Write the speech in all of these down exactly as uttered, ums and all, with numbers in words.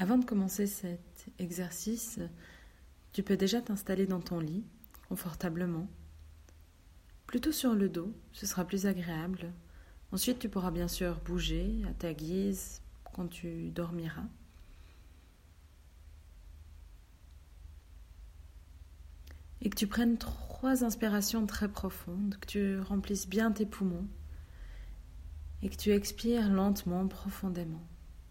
Avant de commencer cet exercice, tu peux déjà t'installer dans ton lit, confortablement. Plutôt sur le dos, ce sera plus agréable. Ensuite, tu pourras bien sûr bouger à ta guise quand tu dormiras. Et que tu prennes trois inspirations très profondes, que tu remplisses bien tes poumons et que tu expires lentement, profondément.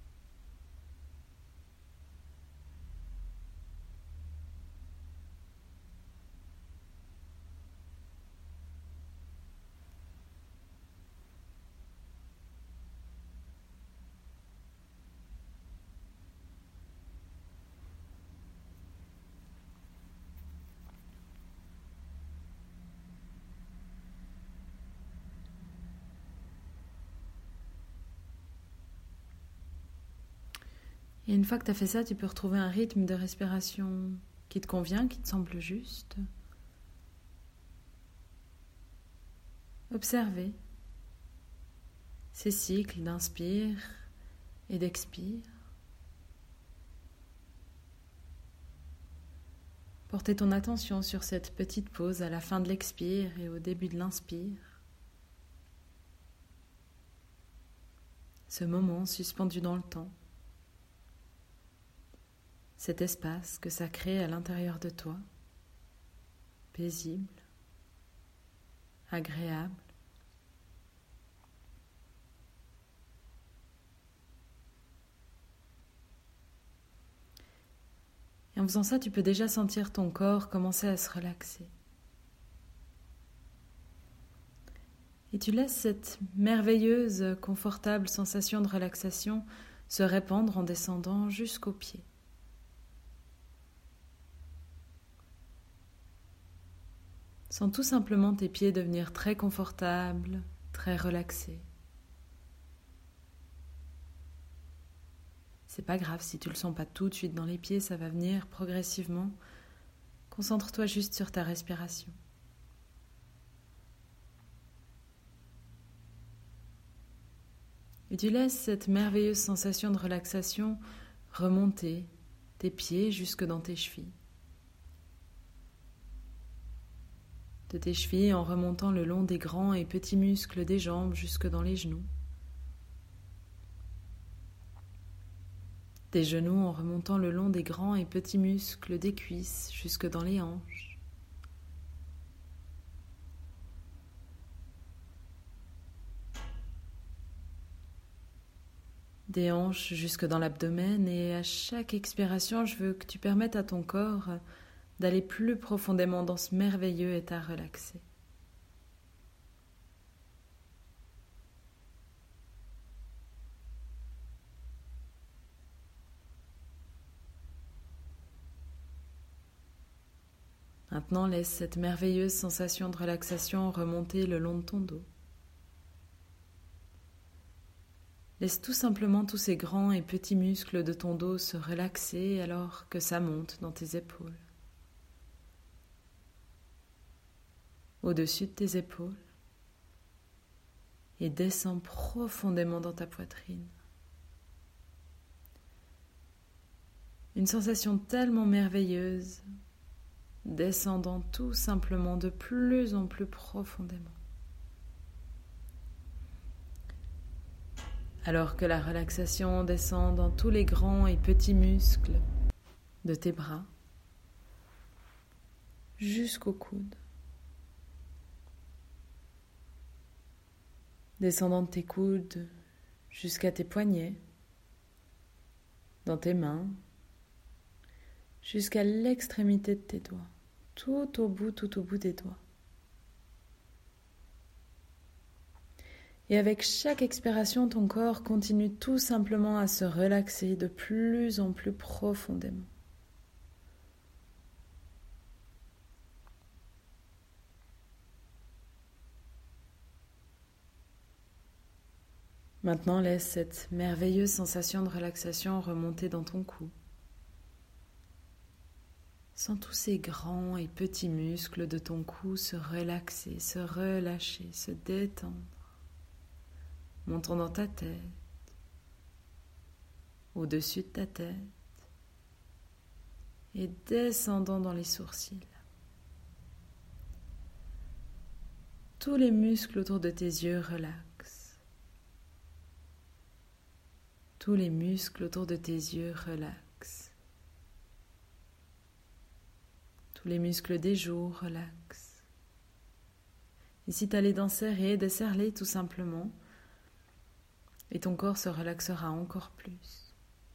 Et une fois que tu as fait ça, tu peux retrouver un rythme de respiration qui te convient, qui te semble juste. Observez ces cycles d'inspire et d'expire. Portez ton attention sur cette petite pause à la fin de l'expire et au début de l'inspire. Ce moment suspendu dans le temps. Cet espace que ça crée à l'intérieur de toi, paisible, agréable. Et en faisant ça, tu peux déjà sentir ton corps commencer à se relaxer. Et tu laisses cette merveilleuse, confortable sensation de relaxation se répandre en descendant jusqu'aux pieds. Sens tout simplement tes pieds devenir très confortables, très relaxés. C'est pas grave si tu le sens pas tout de suite dans les pieds, ça va venir progressivement. Concentre-toi juste sur ta respiration. Et tu laisses cette merveilleuse sensation de relaxation remonter tes pieds jusque dans tes chevilles. De tes chevilles en remontant le long des grands et petits muscles des jambes jusque dans les genoux. Des genoux en remontant le long des grands et petits muscles des cuisses jusque dans les hanches. Des hanches jusque dans l'abdomen, et à chaque expiration, je veux que tu permettes à ton corps d'aller plus profondément dans ce merveilleux état relaxé. Maintenant, laisse cette merveilleuse sensation de relaxation remonter le long de ton dos. Laisse tout simplement tous ces grands et petits muscles de ton dos se relaxer alors que ça monte dans tes épaules. Au-dessus de tes épaules et descend profondément dans ta poitrine. Une sensation tellement merveilleuse, descendant tout simplement de plus en plus profondément. Alors que la relaxation descend dans tous les grands et petits muscles de tes bras jusqu'au coude. Descendant de tes coudes jusqu'à tes poignets, dans tes mains, jusqu'à l'extrémité de tes doigts, tout au bout, tout au bout des doigts. Et avec chaque expiration, ton corps continue tout simplement à se relaxer de plus en plus profondément. Maintenant, laisse cette merveilleuse sensation de relaxation remonter dans ton cou. Sens tous ces grands et petits muscles de ton cou se relaxer, se relâcher, se détendre, montant dans ta tête, au-dessus de ta tête, et descendant dans les sourcils. Tous les muscles autour de tes yeux relaxent. Tous les muscles autour de tes yeux relaxent. Tous les muscles des joues relaxent. Et si tu as les dents serrées, desserre-les tout simplement. Et ton corps se relaxera encore plus.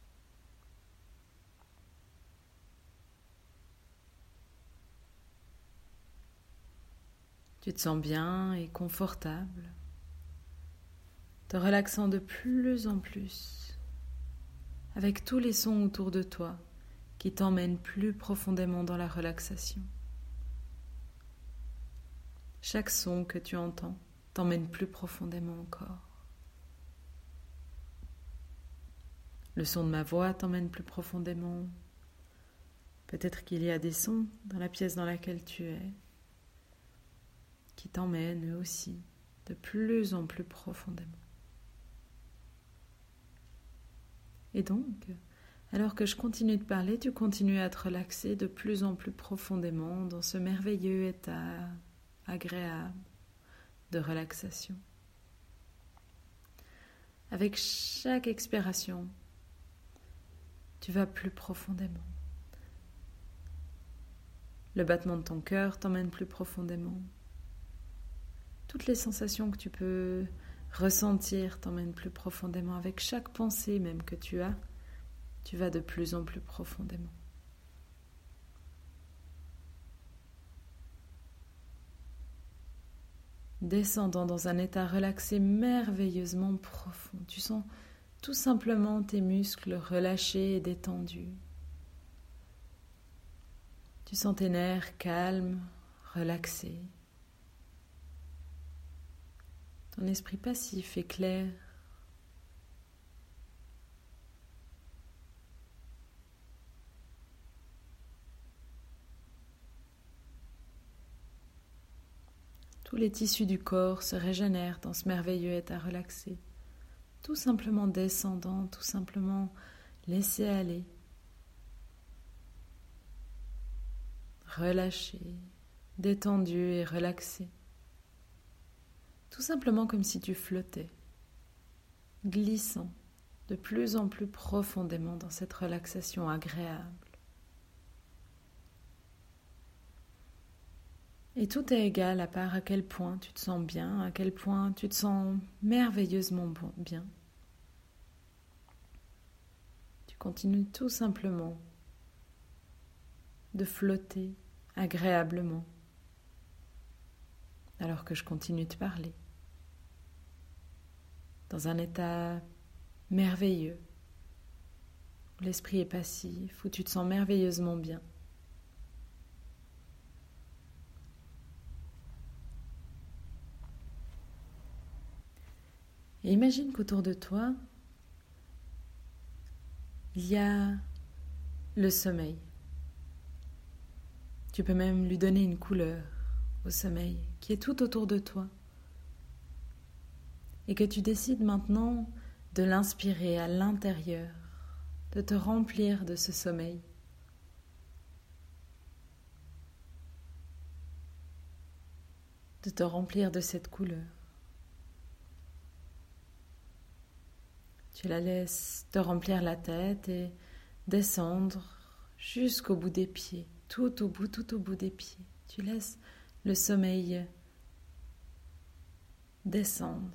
Tu te sens bien et confortable, te relaxant de plus en plus, avec tous les sons autour de toi qui t'emmènent plus profondément dans la relaxation. Chaque son que tu entends t'emmène plus profondément encore. Le son de ma voix t'emmène plus profondément. Peut-être qu'il y a des sons dans la pièce dans laquelle tu es qui t'emmènent eux aussi de plus en plus profondément. Et donc, alors que je continue de parler, tu continues à te relaxer de plus en plus profondément dans ce merveilleux état agréable de relaxation. Avec chaque expiration, tu vas plus profondément. Le battement de ton cœur t'emmène plus profondément. Toutes les sensations que tu peux ressentir t'emmènent plus profondément. Avec chaque pensée même que tu as, tu vas de plus en plus profondément. Descendant dans un état relaxé merveilleusement profond. Tu sens tout simplement tes muscles relâchés et détendus. Tu sens tes nerfs calmes, relaxés. Ton esprit passif et clair. Tous les tissus du corps se régénèrent dans ce merveilleux état relaxé. Tout simplement descendant, tout simplement laisser aller. Relâché, détendu et relaxé. Tout simplement comme si tu flottais, glissant de plus en plus profondément dans cette relaxation agréable. Et tout est égal à part à quel point tu te sens bien, à quel point tu te sens merveilleusement bien. Tu continues tout simplement de flotter agréablement alors que je continue de parler. Dans un état merveilleux, où l'esprit est passif, où tu te sens merveilleusement bien. Et imagine qu'autour de toi, il y a le sommeil. Tu peux même lui donner une couleur au sommeil qui est tout autour de toi. Et que tu décides maintenant de l'inspirer à l'intérieur, de te remplir de ce sommeil. De te remplir de cette couleur. Tu la laisses te remplir la tête et descendre jusqu'au bout des pieds, tout au bout, tout au bout des pieds. Tu laisses le sommeil descendre.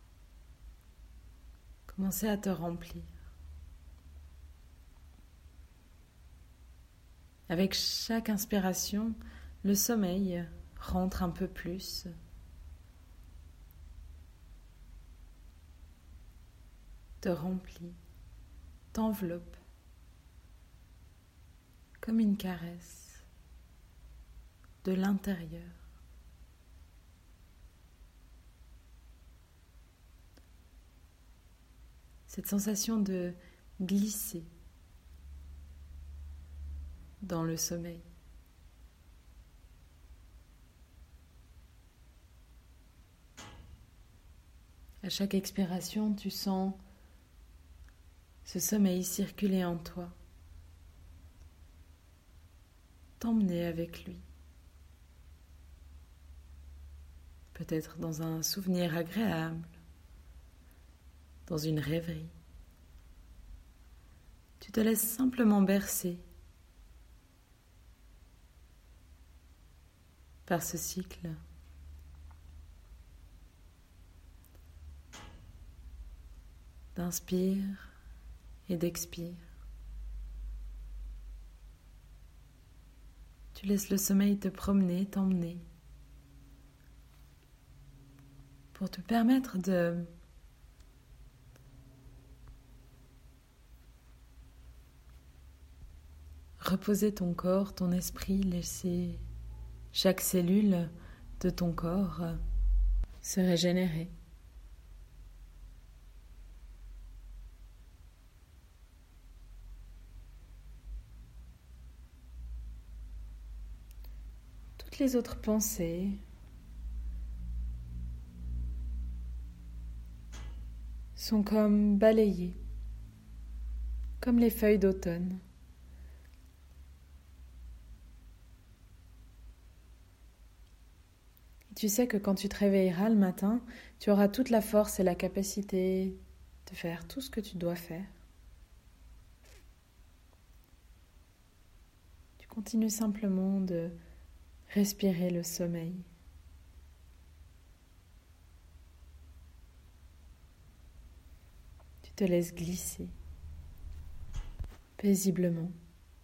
Commencer à te remplir. Avec chaque inspiration, le sommeil rentre un peu plus. Te remplit, t'enveloppe, comme une caresse de l'intérieur. Cette sensation de glisser dans le sommeil. À chaque expiration, tu sens ce sommeil circuler en toi. t'emmener avec lui. Peut-être dans un souvenir agréable, dans une rêverie. Tu te laisses simplement bercer par ce cycle. D'inspire et d'expire. Tu laisses le sommeil te promener, t'emmener, pour te permettre de reposer ton corps, ton esprit, laisser chaque cellule de ton corps se régénérer. Toutes les autres pensées sont comme balayées, comme les feuilles d'automne. Et tu sais que quand tu te réveilleras le matin, tu auras toute la force et la capacité de faire tout ce que tu dois faire. Tu continues simplement de respirer le sommeil. Tu te laisses glisser paisiblement.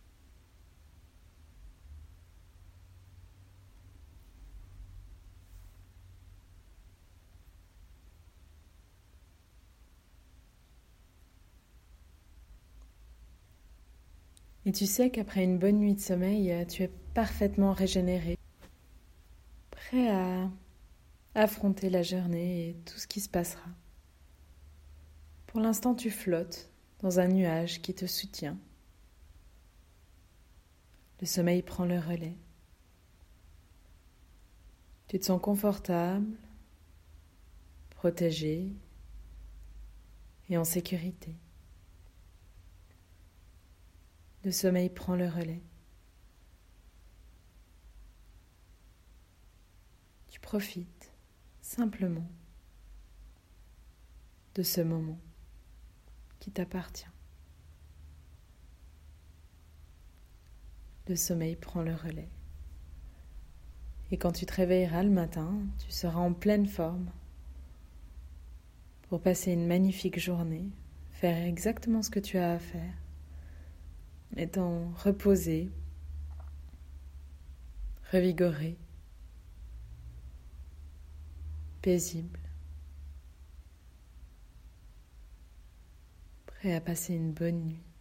Et tu sais qu'après une bonne nuit de sommeil, tu es parfaitement régénéré, prêt à affronter la journée et tout ce qui se passera. Pour l'instant, tu flottes dans un nuage qui te soutient. Le sommeil prend le relais. Tu te sens confortable, protégé et en sécurité. Le sommeil prend le relais. Tu profites simplement de ce moment qui t'appartient. Le sommeil prend le relais. Et quand tu te réveilleras le matin, tu seras en pleine forme pour passer une magnifique journée, faire exactement ce que tu as à faire, étant reposé, revigoré, paisible, prêt à passer une bonne nuit.